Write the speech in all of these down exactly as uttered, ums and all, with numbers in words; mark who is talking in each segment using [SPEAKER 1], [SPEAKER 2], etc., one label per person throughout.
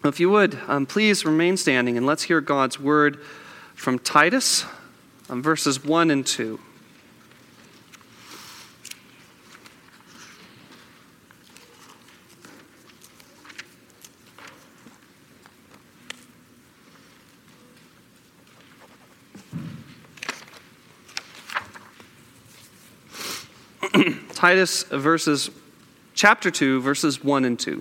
[SPEAKER 1] If you would, um, please remain standing and let's hear God's word from Titus, um, verses one and two. Titus verses, chapter two, verses one and two.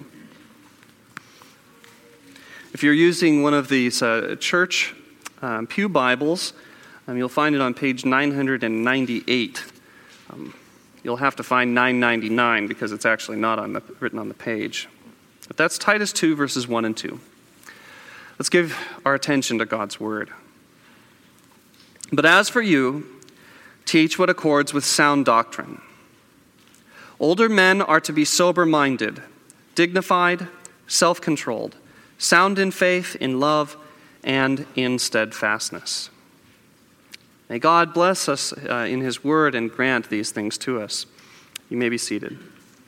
[SPEAKER 1] If you're using one of these uh, church um, pew Bibles, um, you'll find it on page nine ninety-eight. Um, you'll have to find nine ninety-nine because it's actually not on the, written on the page. But that's Titus two, verses one and two. Let's give our attention to God's word. But as for you, teach what accords with sound doctrine. Older men are to be sober-minded, dignified, self-controlled, sound in faith, in love, and in steadfastness. May God bless us uh, in his word and grant these things to us. You may be seated.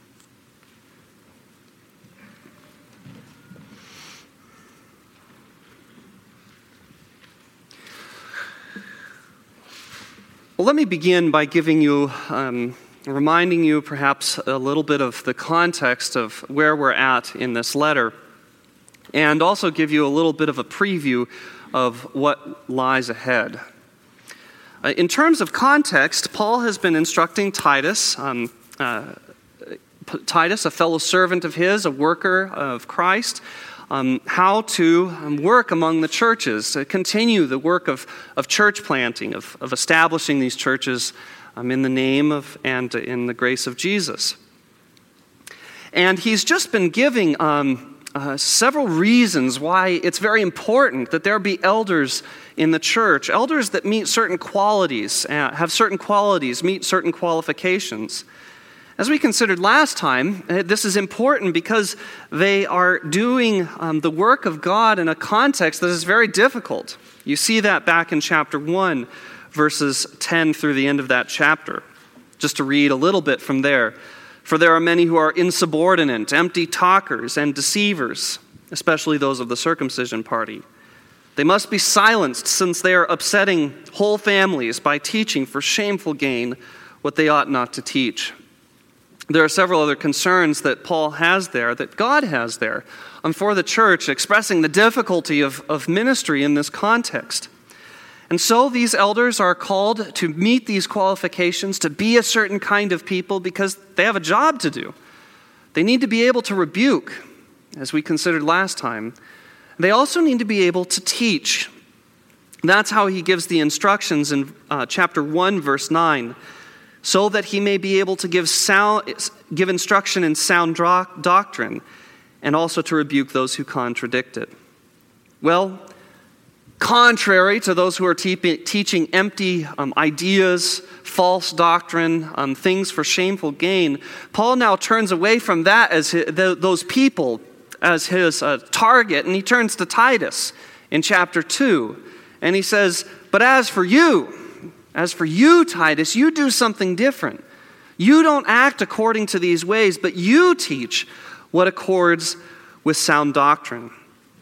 [SPEAKER 1] Well, let me begin by giving you, um, reminding you perhaps a little bit of the context of where we're at in this letter, and also give you a little bit of a preview of what lies ahead. Uh, in terms of context, Paul has been instructing Titus, um, uh, Titus, a fellow servant of his, a worker of Christ, Um, how to um, work among the churches, to continue the work of, of church planting, of, of establishing these churches um, in the name of and in the grace of Jesus. And he's just been giving um, uh, several reasons why it's very important that there be elders in the church, elders that meet certain qualities, uh, have certain qualities, meet certain qualifications. As we considered last time, this is important because they are doing um, the work of God in a context that is very difficult. You see that back in chapter one, verses ten through the end of that chapter. Just to read a little bit from there. For there are many who are insubordinate, empty talkers, and deceivers, especially those of the circumcision party. They must be silenced since they are upsetting whole families by teaching for shameful gain what they ought not to teach. There are several other concerns that Paul has there, that God has there, um, for the church, expressing the difficulty of, of ministry in this context. And so these elders are called to meet these qualifications, to be a certain kind of people, because they have a job to do. They need to be able to rebuke, as we considered last time. They also need to be able to teach. That's how he gives the instructions in uh, chapter one, verse nine. So that he may be able to give sound, give instruction in sound doctrine, and also to rebuke those who contradict it. Well, contrary to those who are te- teaching empty um, ideas, false doctrine, um, things for shameful gain, Paul now turns away from that as his, the, those people as his uh, target, and he turns to Titus in chapter two, and he says, "But as for you, As for you, Titus, you do something different. You don't act according to these ways, but you teach what accords with sound doctrine."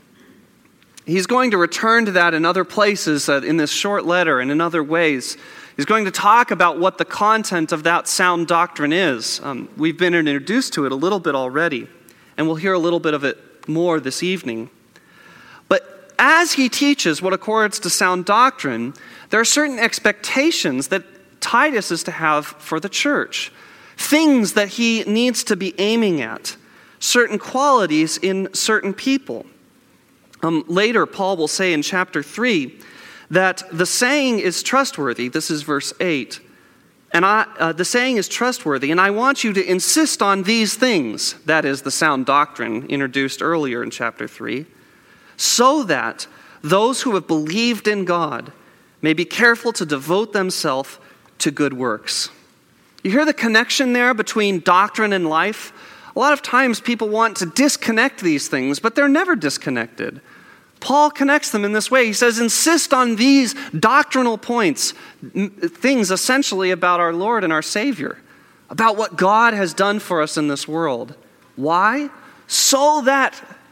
[SPEAKER 1] He's going to return to that in other places uh, in this short letter and in other ways. He's going to talk about what the content of that sound doctrine is. Um, we've been introduced to it a little bit already, and we'll hear a little bit of it more this evening. But as he teaches what accords to sound doctrine, there are certain expectations that Titus is to have for the church, things that he needs to be aiming at, certain qualities in certain people. Um, later, Paul will say in chapter three that the saying is trustworthy. This is verse eight. And I, uh, the saying is trustworthy, and I want you to insist on these things, that is the sound doctrine introduced earlier in chapter three, so that those who have believed in God may be careful to devote themselves to good works. You hear the connection there between doctrine and life? A lot of times people want to disconnect these things, but they're never disconnected. Paul connects them in this way. He says, insist on these doctrinal points, things essentially about our Lord and our Savior, about what God has done for us in this world. Why? So that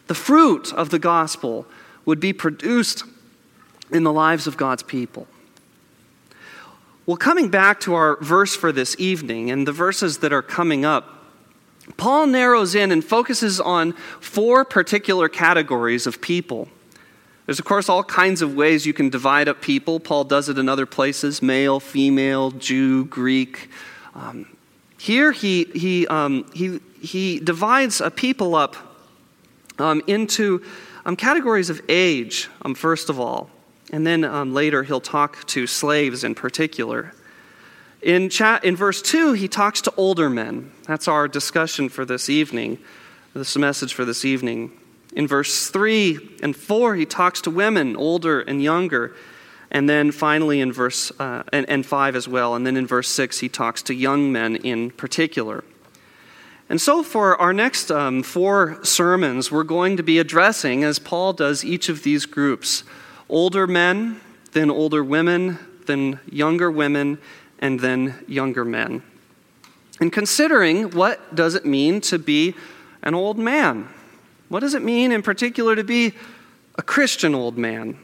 [SPEAKER 1] the fruit of the gospel would be produced in the lives of God's people. Well, coming back to our verse for this evening and the verses that are coming up, Paul narrows in and focuses on four particular categories of people. There's, of course, all kinds of ways you can divide up people. Paul does it in other places: male, female, Jew, Greek. Um, here he he um, he he divides a people up um, into um, categories of age. Um, first of all, and then um, later he'll talk to slaves in particular. In chat in verse two, he talks to older men. That's our discussion for this evening. This message for this evening. In verse three and four, he talks to women, older and younger. And then finally in verse uh, and, and five as well. And then in verse six, he talks to young men in particular. And so for our next um, four sermons, we're going to be addressing, as Paul does, each of these groups: older men, then older women, then younger women, and then younger men. And considering what does it mean to be an old man? What does it mean in particular to be a Christian old man?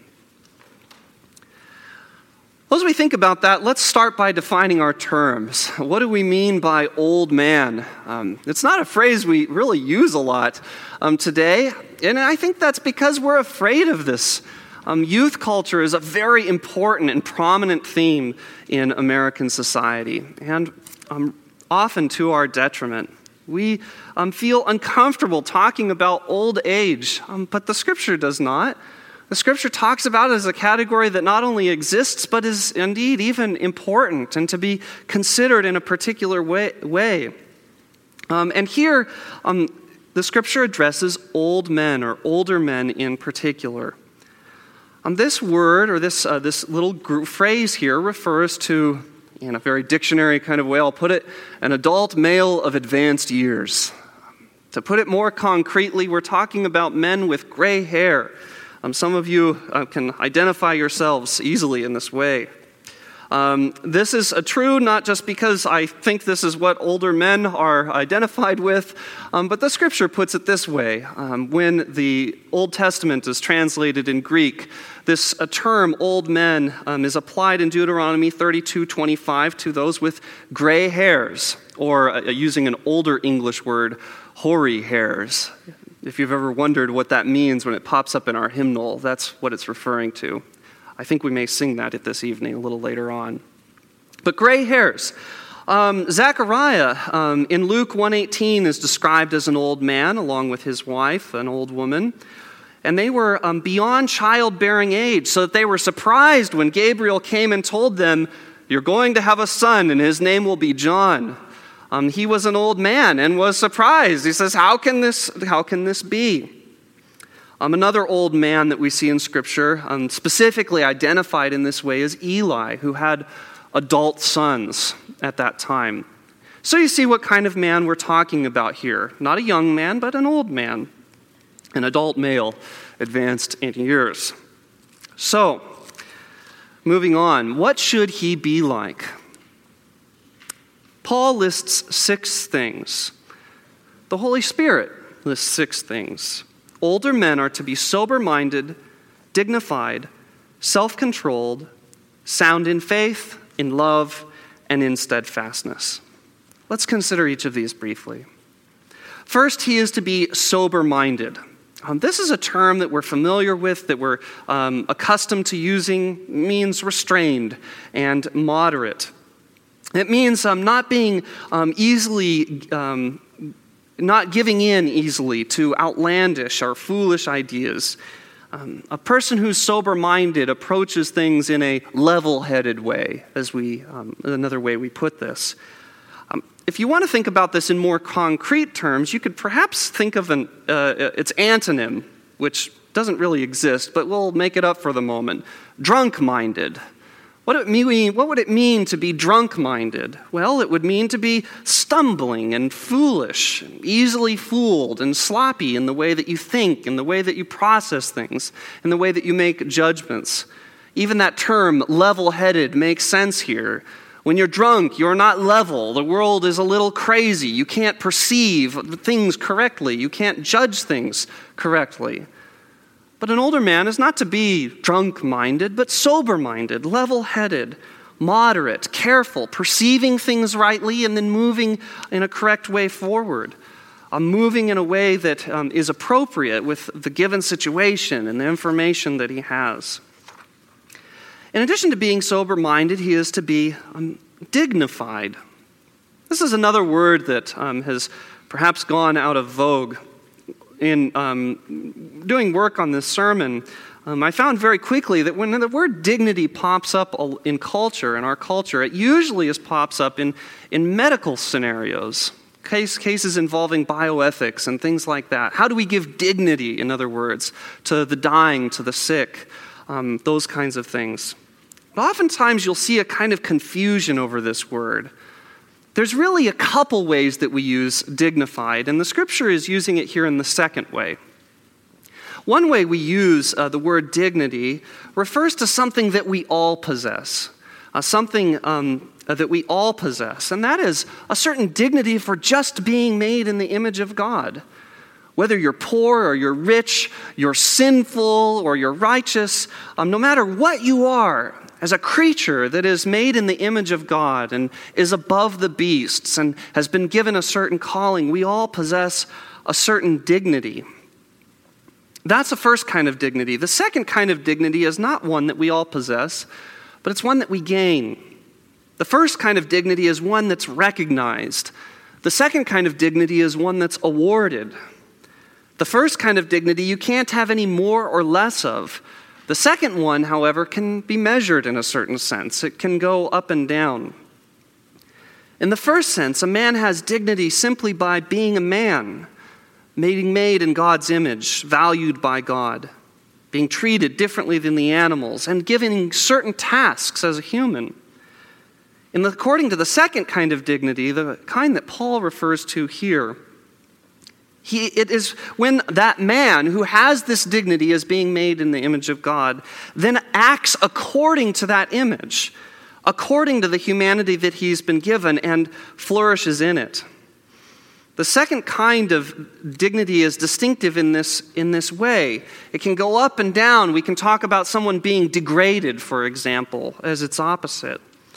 [SPEAKER 1] Well, as we think about that, let's start by defining our terms. What do we mean by old man? Um, it's not a phrase we really use a lot um, today, and I think that's because we're afraid of this. Um, youth culture is a very important and prominent theme in American society, and um, often to our detriment. We um, feel uncomfortable talking about old age, um, but the Scripture does not. The Scripture talks about it as a category that not only exists, but is indeed even important and to be considered in a particular way. way. Um, and here, um, the Scripture addresses old men, or older men in particular. Um, this word, or this uh, this little group phrase here, refers to, in a very dictionary kind of way, I'll put it, an adult male of advanced years. To put it more concretely, we're talking about men with gray hair. Um, some of you uh, can identify yourselves easily in this way. Um, this is uh, true not just because I think this is what older men are identified with, um, but the Scripture puts it this way. Um, when the Old Testament is translated in Greek, this uh, term, old men, um, is applied in Deuteronomy thirty-two twenty-five to those with gray hairs, or uh, using an older English word, hoary hairs. If you've ever wondered what that means when it pops up in our hymnal, that's what it's referring to. I think we may sing that at this evening a little later on. But gray hairs. Um, Zechariah um, in Luke one eighteen is described as an old man along with his wife, an old woman. And they were um, beyond childbearing age, so that they were surprised when Gabriel came and told them, "You're going to have a son, and his name will be John." Um, he was an old man and was surprised. He says, how can this, how can this be? Um, another old man that we see in Scripture, um, specifically identified in this way, is Eli, who had adult sons at that time. So you see what kind of man we're talking about here. Not a young man, but an old man, an adult male, advanced in years. So, moving on, what should he be like? Paul lists six things. The Holy Spirit lists six things. Older men are to be sober-minded, dignified, self-controlled, sound in faith, in love, and in steadfastness. Let's consider each of these briefly. First, he is to be sober-minded. Um, this is a term that we're familiar with, that we're um, accustomed to using. It means restrained and moderate. It means um, not being um, easily, um, not giving in easily to outlandish or foolish ideas. Um, a person who's sober-minded approaches things in a level-headed way, as we, um, another way we put this. Um, if you want to think about this in more concrete terms, you could perhaps think of an, uh, its antonym, which doesn't really exist, but we'll make it up for the moment. Drunk-minded. What, it mean, what would it mean to be drunk-minded? Well, it would mean to be stumbling and foolish, and easily fooled and sloppy in the way that you think, in the way that you process things, in the way that you make judgments. Even that term, level-headed, makes sense here. When you're drunk, you're not level. The world is a little crazy. You can't perceive things correctly. You can't judge things correctly. But an older man is not to be drunk-minded, but sober-minded, level-headed, moderate, careful, perceiving things rightly and then moving in a correct way forward. Uh, moving in a way that um, is appropriate with the given situation and the information that he has. In addition to being sober-minded, he is to be um, dignified. This is another word that um, has perhaps gone out of vogue. In um, doing work on this sermon, um, I found very quickly that when the word dignity pops up in culture, in our culture, it usually is pops up in, in medical scenarios, case, cases involving bioethics and things like that. How do we give dignity, in other words, to the dying, to the sick, um, those kinds of things. But oftentimes you'll see a kind of confusion over this word. There's really a couple ways that we use dignified, and the Scripture is using it here in the second way. One way we use uh, the word dignity refers to something that we all possess, uh, something um, that we all possess, and that is a certain dignity for just being made in the image of God. Whether you're poor or you're rich, you're sinful or you're righteous, um, no matter what you are, as a creature that is made in the image of God and is above the beasts and has been given a certain calling, we all possess a certain dignity. That's the first kind of dignity. The second kind of dignity is not one that we all possess, but it's one that we gain. The first kind of dignity is one that's recognized. The second kind of dignity is one that's awarded. The first kind of dignity you can't have any more or less of. The second one, however, can be measured in a certain sense. It can go up and down. In the first sense, a man has dignity simply by being a man, being made in God's image, valued by God, being treated differently than the animals, and given certain tasks as a human. And according to the second kind of dignity, the kind that Paul refers to here, He, it is when that man who has this dignity as being made in the image of God then acts according to that image, according to the humanity that he's been given, and flourishes in it. The second kind of dignity is distinctive in this, in this way. It can go up and down. We can talk about someone being degraded, for example, as its opposite.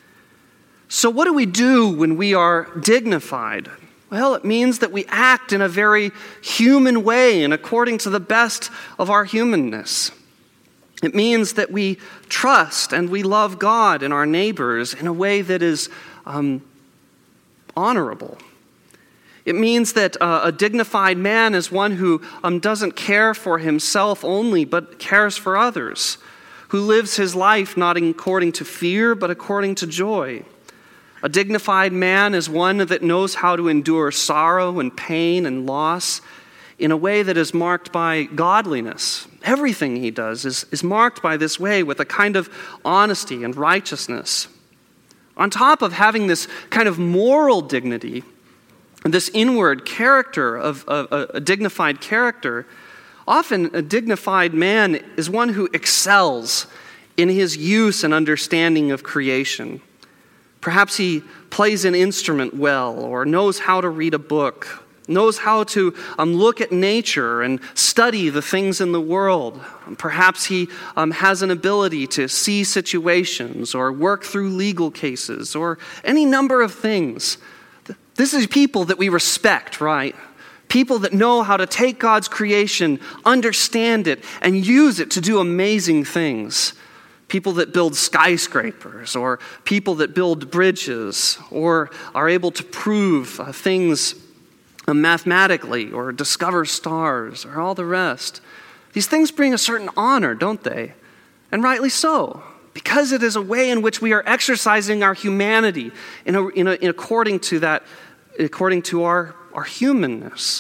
[SPEAKER 1] So what do we do when we are dignified? Well, it means that we act in a very human way and according to the best of our humanness. It means that we trust and we love God and our neighbors in a way that is um, honorable. It means that uh, a dignified man is one who um, doesn't care for himself only, but cares for others, who lives his life not according to fear, but according to joy. A dignified man is one that knows how to endure sorrow and pain and loss in a way that is marked by godliness. Everything he does is, is marked by this way with a kind of honesty and righteousness. On top of having this kind of moral dignity, this inward character of, of, of a dignified character, often a dignified man is one who excels in his use and understanding of creation. Perhaps he plays an instrument well, or knows how to read a book, knows how to um, look at nature and study the things in the world. Perhaps he um, has an ability to see situations or work through legal cases or any number of things. This is people that we respect, right? People that know how to take God's creation, understand it, and use it to do amazing things. People that build skyscrapers, or people that build bridges, or are able to prove uh, things uh, mathematically, or discover stars, or all the rest. These things bring a certain honor, don't they? And rightly so, because it is a way in which we are exercising our humanity in, a, in, a, in according to that, according to our, our humanness.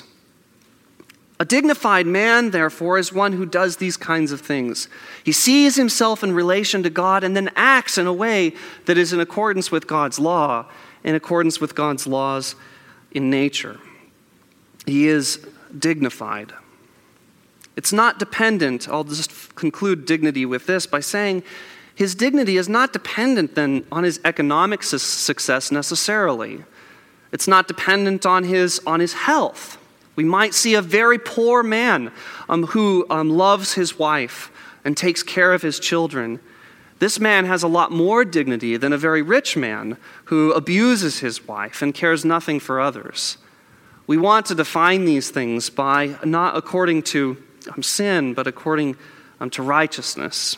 [SPEAKER 1] A dignified man, therefore, is one who does these kinds of things. He sees himself in relation to God and then acts in a way that is in accordance with God's law, in accordance with God's laws in nature. He is dignified. It's not dependent, I'll just conclude dignity with this by saying, His dignity is not dependent then on his economic su- success necessarily. It's not dependent on his, on his health. We might see a very poor man um, who um, loves his wife and takes care of his children. This man has a lot more dignity than a very rich man who abuses his wife and cares nothing for others. We want to define these things by not according to um, sin, but according um, to righteousness.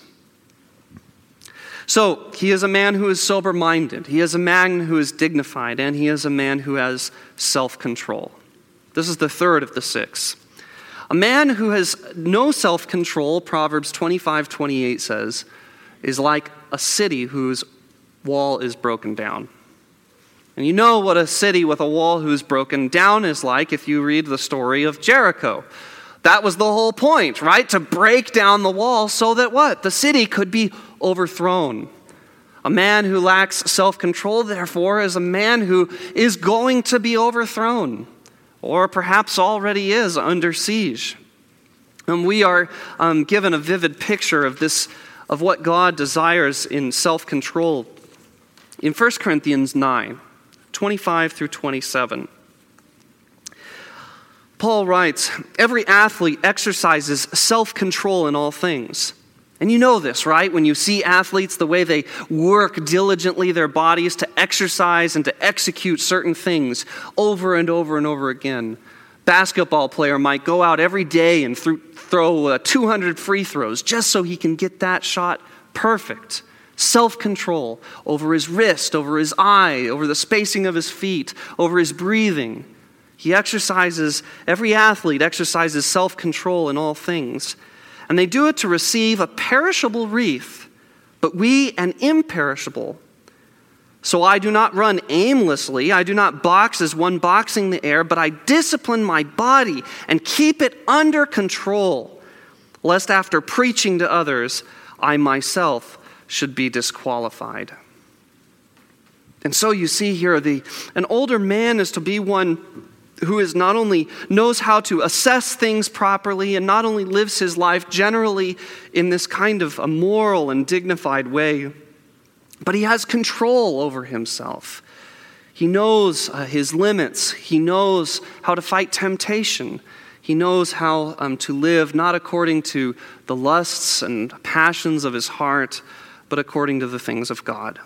[SPEAKER 1] So, he is a man who is sober-minded, he is a man who is dignified, and he is a man who has self-control. This is the third of the six. A man who has no self-control, Proverbs twenty-five twenty-eight says, is like a city whose wall is broken down. And you know what a city with a wall who's broken down is like if you read the story of Jericho. That was the whole point, right? To break down the wall so that what? The city could be overthrown. A man who lacks self-control, therefore, is a man who is going to be overthrown, or perhaps already is under siege. And we are um, given a vivid picture of this, of what God desires in self-control in First Corinthians nine, twenty-five through twenty-seven. Paul writes, "Every athlete exercises self-control in all things." And you know this, right? When you see athletes, the way they work diligently their bodies to exercise and to execute certain things over and over and over again. Basketball player might go out every day and th- throw uh, two hundred free throws just so he can get that shot perfect. Self-control over his wrist, over his eye, over the spacing of his feet, over his breathing. He exercises, every athlete exercises self-control in all things. And they do it to receive a perishable wreath, but we an imperishable. So I do not run aimlessly, I do not box as one boxing the air, but I discipline my body and keep it under control, lest after preaching to others, I myself should be disqualified. And so you see here, the an older man is to be one who is not only knows how to assess things properly and not only lives his life generally in this kind of a moral and dignified way, but he has control over himself. He knows uh, his limits. He knows how to fight temptation. He knows how um, to live not according to the lusts and passions of his heart, but according to the things of God.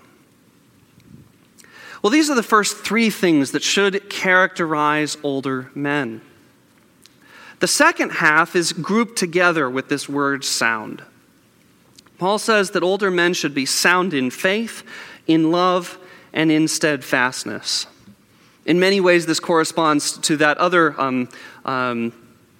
[SPEAKER 1] Well, these are the first three things that should characterize older men. The second half is grouped together with this word sound. Paul says that older men should be sound in faith, in love, and in steadfastness. In many ways, this corresponds to that other um, um,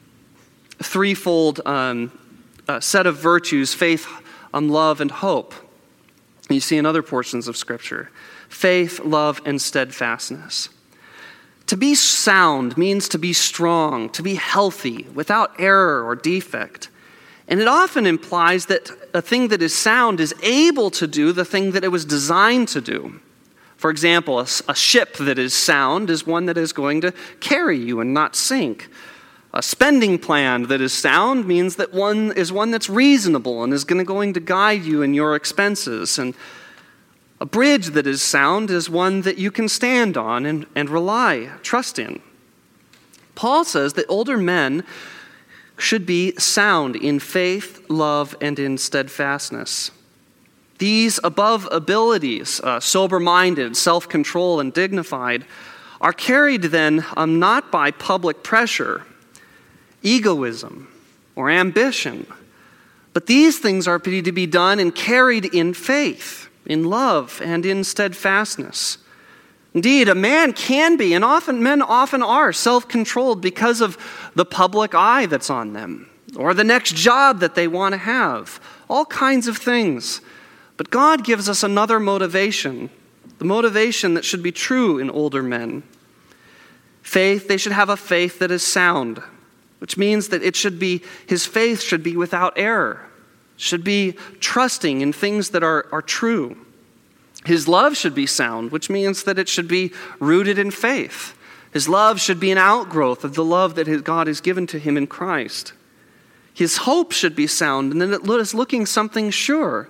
[SPEAKER 1] threefold um, uh, set of virtues, faith, um, love, and hope. You see in other portions of Scripture. Faith, love, and steadfastness. To be sound means to be strong, to be healthy, without error or defect. And it often implies that a thing that is sound is able to do the thing that it was designed to do. For example, a, a ship that is sound is one that is going to carry you and not sink. A spending plan that is sound means that one is one that's reasonable and is going to, going to guide you in your expenses. And a bridge that is sound is one that you can stand on and, and rely, trust in. Paul says that older men should be sound in faith, love, and in steadfastness. These above abilities, uh, sober-minded, self-control, and dignified, are carried then um, not by public pressure, egoism, or ambition, but these things are to be done and carried in faith, in love, and in steadfastness. Indeed, a man can be, and often men often are, self-controlled because of the public eye that's on them, or the next job that they want to have, all kinds of things. But God gives us another motivation, the motivation that should be true in older men. Faith, they should have a faith that is sound, which means that it should be, his faith should be without error, should be trusting in things that are, are true. His love should be sound, which means that it should be rooted in faith. His love should be an outgrowth of the love that his God has given to him in Christ. His hope should be sound, and then it is looking something sure,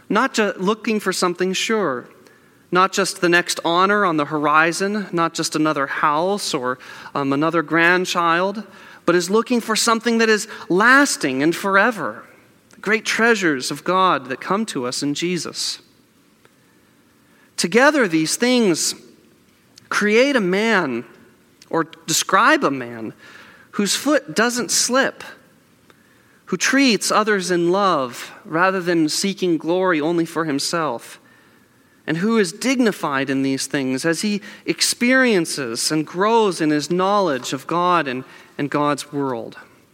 [SPEAKER 1] not just looking for something sure, not just the next honor on the horizon, not just another house or um, another grandchild, but is looking for something that is lasting and forever, the great treasures of God that come to us in Jesus. Together, these things create a man, or describe a man, whose foot doesn't slip, who treats others in love rather than seeking glory only for himself, and who is dignified in these things as he experiences and grows in his knowledge of God and, and God's world.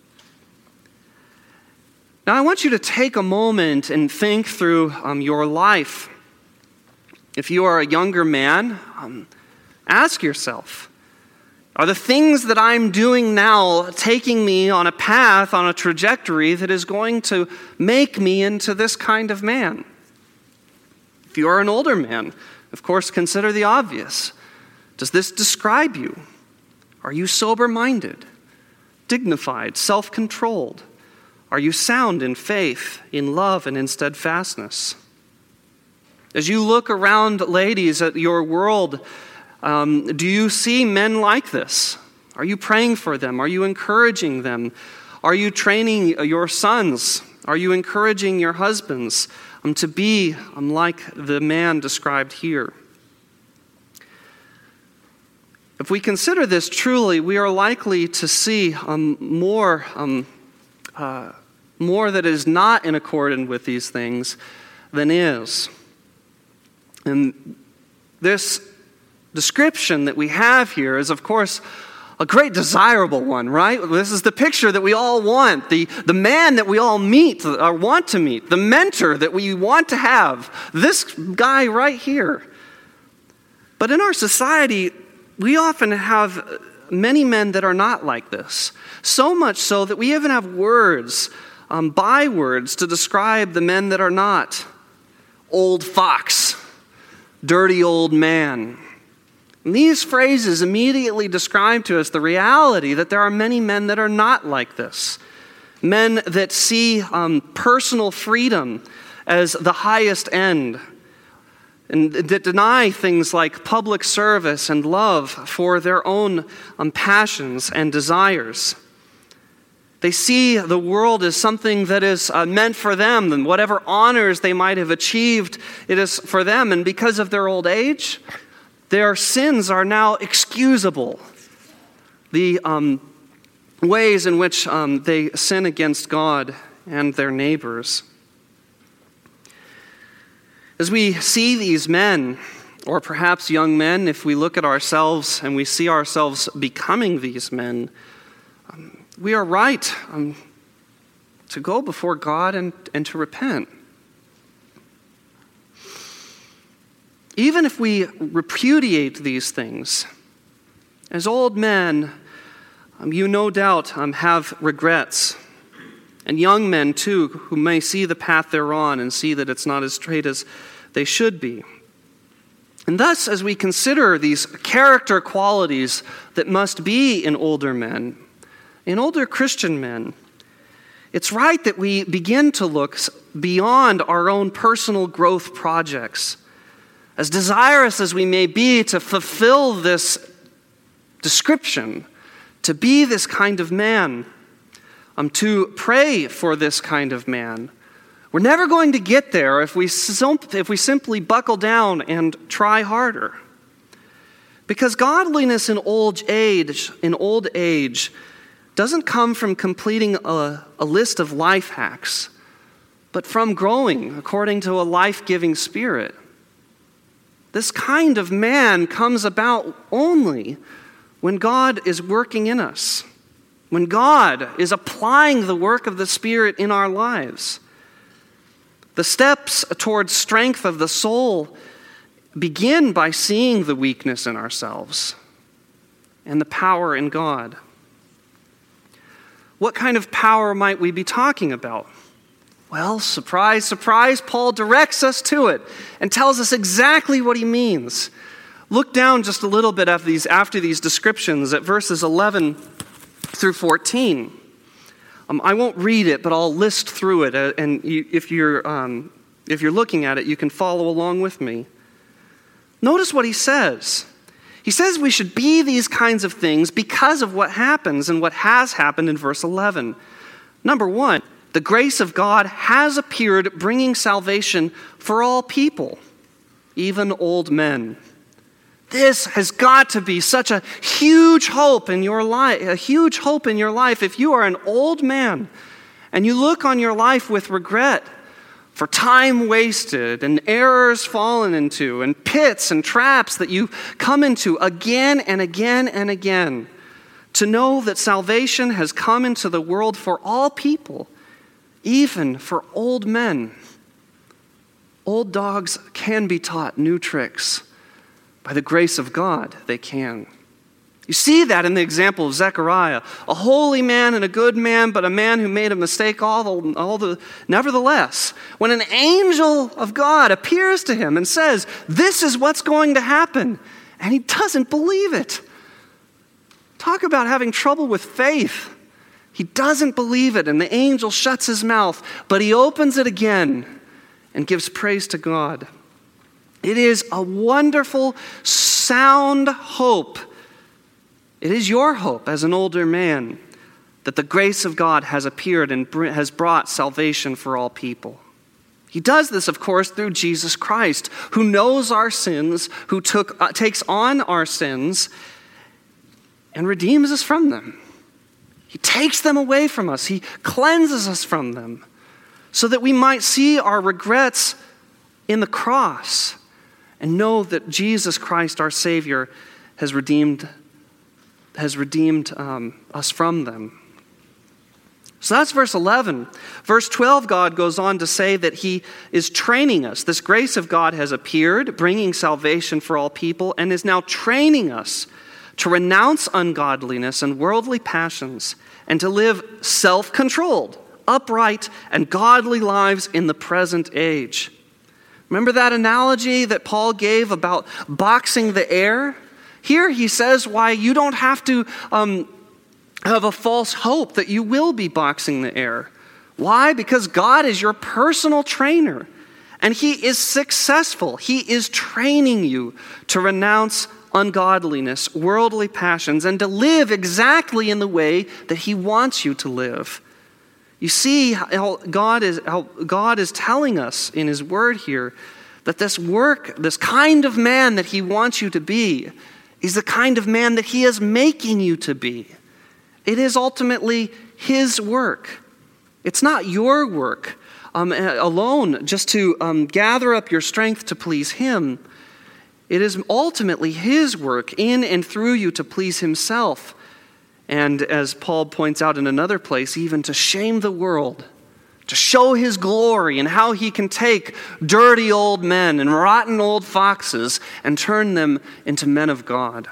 [SPEAKER 1] Now, I want you to take a moment and think through um, your life. If you are a younger man, um, ask yourself, are the things that I'm doing now taking me on a path, on a trajectory that is going to make me into this kind of man? If you are an older man, of course, consider the obvious. Does this describe you? Are you sober-minded, dignified, self-controlled? Are you sound in faith, in love, and in steadfastness? As you look around, ladies, at your world, um, do you see men like this? Are you praying for them? Are you encouraging them? Are you training your sons? Are you encouraging your husbands um, to be um, like the man described here? If we consider this truly, we are likely to see um, more, um, uh, more that is not in accordance with these things than is. And this description that we have here is, of course, a great desirable one, right? This is the picture that we all want, the, the man that we all meet or want to meet, the mentor that we want to have, this guy right here. But in our society, we often have many men that are not like this, so much so that we even have words, um, bywords to describe the men that are not. Old fox, dirty old man. And these phrases immediately describe to us the reality that there are many men that are not like this. Men that see um, personal freedom as the highest end, and that deny things like public service and love for their own um, passions and desires. They see the world as something that is uh, meant for them, and whatever honors they might have achieved, it is for them. And because of their old age, their sins are now excusable. The um, ways in which um, they sin against God and their neighbors. As we see these men, or perhaps young men, if we look at ourselves and we see ourselves becoming these men, um, we are right um, to go before God and, and to repent. Even if we repudiate these things, as old men, um, you no doubt um, have regrets. And young men, too, who may see the path they're on and see that it's not as straight as they should be. And thus, as we consider these character qualities that must be in older men, in older Christian men, it's right that we begin to look beyond our own personal growth projects. As desirous as we may be to fulfill this description, to be this kind of man, um, to pray for this kind of man, we're never going to get there if we, if we simply buckle down and try harder. Because godliness in old age, in old age, doesn't come from completing a, a list of life hacks, but from growing according to a life-giving spirit. This kind of man comes about only when God is working in us, when God is applying the work of the Spirit in our lives. The steps towards strength of the soul begin by seeing the weakness in ourselves and the power in God. What kind of power might we be talking about? Well, surprise, surprise, Paul directs us to it and tells us exactly what he means. Look down just a little bit after these, after these descriptions at verses eleven through fourteen. Um, I won't read it, but I'll list through it. Uh, and you, if you're um, If you're looking at it, you can follow along with me. Notice what he says. He says we should be these kinds of things because of what happens and what has happened in verse eleven. Number one, the grace of God has appeared, bringing salvation for all people, even old men. This has got to be such a huge hope in your life, a huge hope in your life. If you are an old man and you look on your life with regret for time wasted and errors fallen into and pits and traps that you come into again and again and again, to know that salvation has come into the world for all people, even for old men. Old dogs can be taught new tricks. By the grace of God, they can. You see that in the example of Zechariah, a holy man and a good man, but a man who made a mistake all the, all the, nevertheless, when an angel of God appears to him and says, this is what's going to happen, and he doesn't believe it. Talk about having trouble with faith. He doesn't believe it, and the angel shuts his mouth, but he opens it again and gives praise to God. It is a wonderful, sound hope. It is your hope as an older man that the grace of God has appeared and has brought salvation for all people. He does this, of course, through Jesus Christ, who knows our sins, who took, uh, takes on our sins and redeems us from them. He takes them away from us. He cleanses us from them so that we might see our regrets in the cross and know that Jesus Christ, our Savior, has redeemed, has redeemed um, us from them. So that's verse eleven. Verse twelve, God goes on to say that he is training us. This grace of God has appeared, bringing salvation for all people, and is now training us to renounce ungodliness and worldly passions and to live self-controlled, upright, and godly lives in the present age. Remember that analogy that Paul gave about boxing the air? Here he says why you don't have to um, have a false hope that you will be boxing the air. Why? Because God is your personal trainer, and he is successful. He is training you to renounce ungodliness, worldly passions, and to live exactly in the way that he wants you to live. You see how God is, how God is telling us in his word here that this work, this kind of man that he wants you to be, is the kind of man that he is making you to be. It is ultimately his work. It's not your work um, alone just to um, gather up your strength to please him. It is ultimately his work in and through you to please himself. And as Paul points out in another place, even to shame the world, to show his glory and how he can take dirty old men and rotten old foxes and turn them into men of God.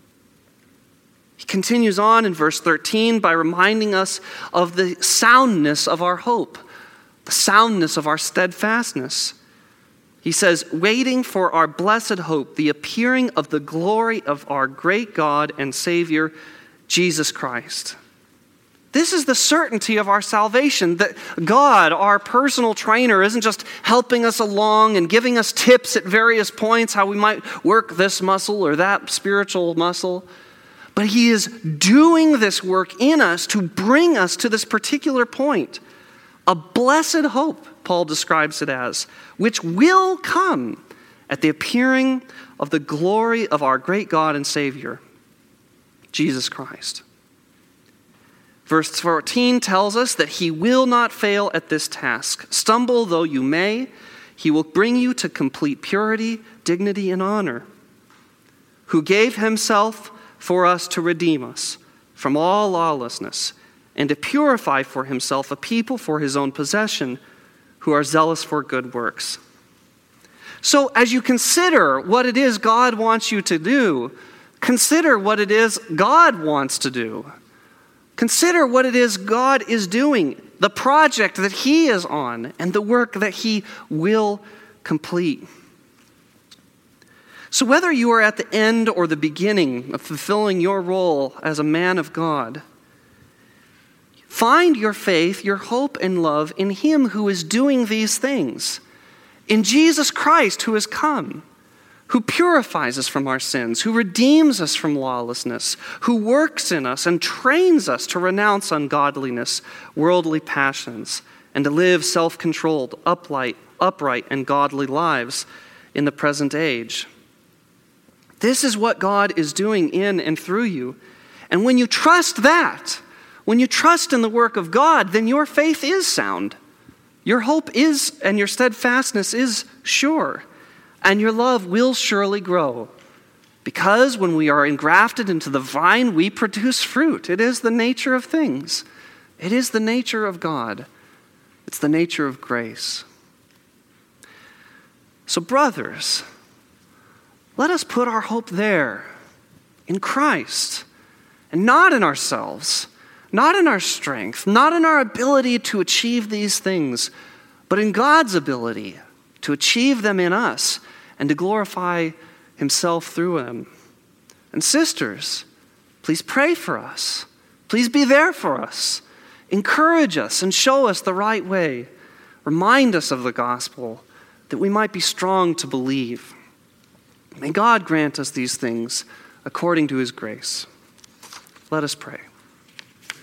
[SPEAKER 1] He continues on in verse thirteen by reminding us of the soundness of our hope, the soundness of our steadfastness. He says, waiting for our blessed hope, the appearing of the glory of our great God and Savior, Jesus Christ. This is the certainty of our salvation, that God, our personal trainer, isn't just helping us along and giving us tips at various points how we might work this muscle or that spiritual muscle, but he is doing this work in us to bring us to this particular point. A blessed hope, Paul describes it as, which will come at the appearing of the glory of our great God and Savior, Jesus Christ. Verse fourteen tells us that he will not fail at this task. Stumble though you may, he will bring you to complete purity, dignity, and honor. Who gave himself for us to redeem us from all lawlessness and to purify for himself a people for his own possession who are zealous for good works. So as you consider what it is God wants you to do, consider what it is God wants to do. Consider what it is God is doing, the project that he is on, and the work that he will complete. So whether you are at the end or the beginning of fulfilling your role as a man of God, find your faith, your hope, and love in him who is doing these things. in Jesus Christ who has come, who purifies us from our sins, who redeems us from lawlessness, who works in us and trains us to renounce ungodliness, worldly passions, and to live self-controlled, upright, upright and godly lives in the present age. This is what God is doing in and through you. And when you trust that, when you trust in the work of God, then your faith is sound. Your hope is, and your steadfastness is sure. And your love will surely grow. Because when we are engrafted into the vine, we produce fruit. It is the nature of things. It is the nature of God. It's the nature of grace. So, brothers, let us put our hope there, in Christ, and not in ourselves, not in our strength, not in our ability to achieve these things, but in God's ability to achieve them in us and to glorify himself through them. And sisters, please pray for us. Please be there for us. Encourage us and show us the right way. Remind us of the gospel that we might be strong to believe. May God grant us these things according to his grace. Let us pray.